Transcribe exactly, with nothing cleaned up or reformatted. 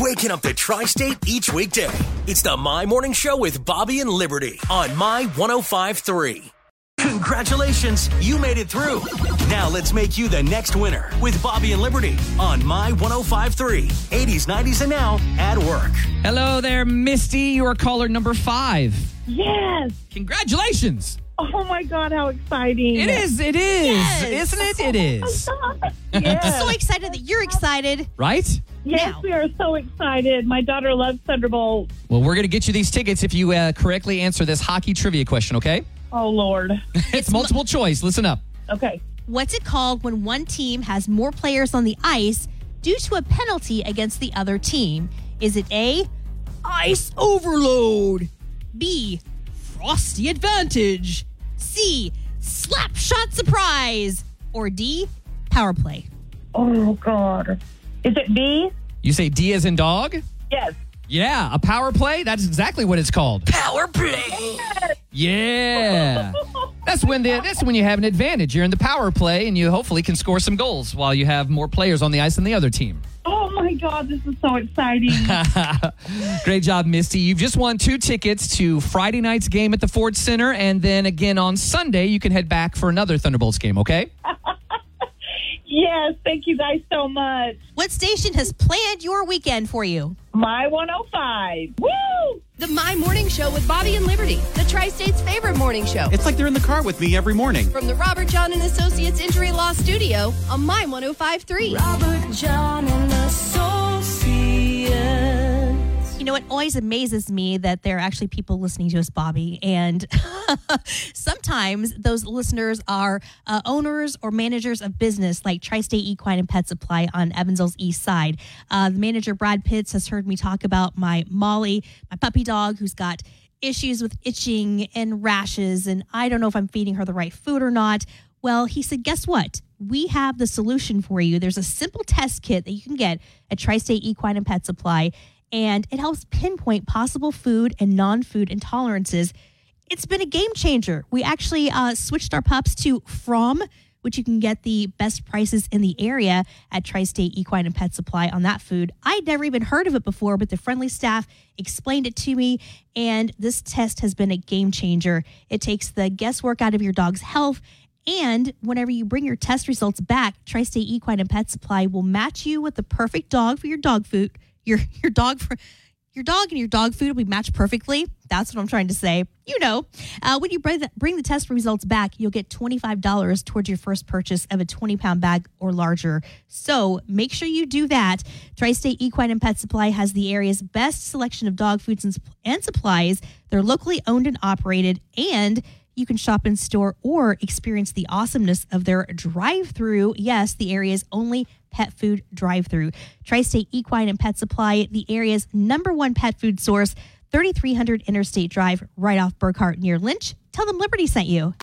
waking up the Tri-State each weekday. It's the My Morning Show with Bobby and Liberty on My one oh five point three. Congratulations, you made it through. Now let's make you the next winner with Bobby and Liberty on My one oh five point three. eighties, nineties, and now at work. Hello there, Misty. You are caller number five. Yes. Congratulations. Oh, my God, how exciting. It is. It is. Yes. Isn't it? It is. Yes. So excited that you're excited. Right? Yes, Now. we are so excited. My daughter loves Thunderbolt. Well, we're going to get you these tickets if you uh, correctly answer this hockey trivia question, okay? Oh, Lord. It's multiple choice. Listen up. Okay. What's it called when one team has more players on the ice due to a penalty against the other team? Is it A, ice overload, B, frosty advantage, C, slap shot surprise, or D, power play? Oh, God. Is it B? You say D as in dog? Yes. Yeah, a power play? That's exactly what it's called. Power play. Yeah. That's when the, that's when you have an advantage. You're in the power play, and you hopefully can score some goals while you have more players on the ice than the other team. Oh, my God, this is so exciting. Great job, Misty. You've just won two tickets to Friday night's game at the Ford Center, and then again on Sunday, you can head back for another Thunderbolts game, okay? Yes, thank you guys so much. What station has planned your weekend for you? My one oh five. Woo! The My Morning Show with Bobby and Liberty, the Tri-State's favorite morning show. It's like they're in the car with me every morning. From the Robert John and Associates Injury Law Studio on My one oh five point three. Robert John and Associates. You know, it always amazes me that there are actually people listening to us, Bobby. And sometimes those listeners are uh, owners or managers of business like Tri-State Equine and Pet Supply on Evansville's east side. Uh, the manager, Brad Pitts, has heard me talk about my Molly, my puppy dog, who's got issues with itching and rashes. And I don't know if I'm feeding her the right food or not. Well, he said, guess what? We have the solution for you. There's a simple test kit that you can get at Tri-State Equine and Pet Supply, and it helps pinpoint possible food and non-food intolerances. It's been a game changer. We actually uh, switched our pups to From, which you can get the best prices in the area at Tri-State Equine and Pet Supply on that food. I'd never even heard of it before, but the friendly staff explained it to me, and this test has been a game changer. It takes the guesswork out of your dog's health, and whenever you bring your test results back, Tri-State Equine and Pet Supply will match you with the perfect dog for your dog food. Your your dog for your dog and your dog food will be matched perfectly. That's what I'm trying to say. You know, uh, when you bring the, bring the test results back, you'll get twenty-five dollars towards your first purchase of a twenty pound bag or larger. So make sure you do that. Tri-State Equine and Pet Supply has the area's best selection of dog foods and, and supplies. They're locally owned and operated, and you can shop in store or experience the awesomeness of their drive-through. Yes, the area's only pet food drive-through. Tri-State Equine and Pet Supply, the area's number one pet food source, thirty-three hundred Interstate Drive, right off Burkhart near Lynch. Tell them Liberty sent you.